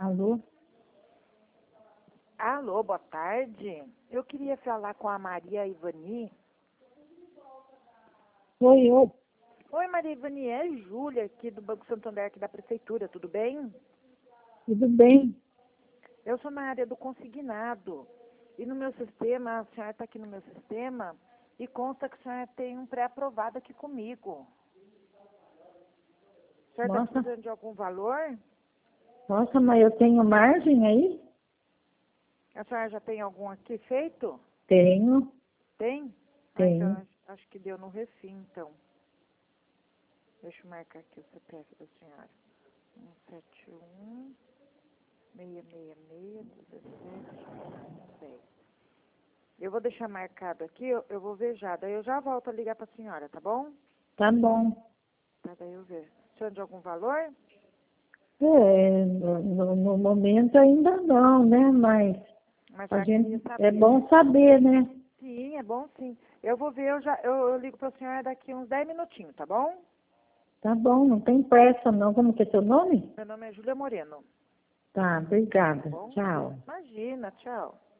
Alô? Alô, boa tarde. Eu queria falar com a Maria Ivani. Oi, oi. Oi, Maria Ivani, é Júlia aqui do Banco Santander, aqui da Prefeitura, tudo bem? Tudo bem? Eu sou na área do consignado. E no meu sistema, a senhora está aqui no meu sistema e consta que a senhora tem um pré-aprovado aqui comigo. A senhora está Nossa, precisando de algum valor? nossa, mas eu tenho margem aí? A senhora já tem algum aqui feito? Tenho, Tem? Ah, então tenho. acho que deu no refim, então. Deixa eu marcar aqui o CPF da senhora. 171 666 17 10. Eu vou deixar marcado aqui, eu vou ver já. Daí eu já volto a ligar para a senhora, tá bom? Tá bom. Tá, daí eu ver. Senhora de algum valor? No momento ainda não, né? Mas Mas a já queria gente é saber, bom né? saber, né? Sim, é bom sim. Eu vou ver, eu ligo para a senhora daqui uns 10 minutinhos, tá bom? Tá bom, não tem pressa não. Como que é seu nome? Meu nome é Júlia Moreno, Tá, tá obrigada. bom? Tchau. Imagina, tchau.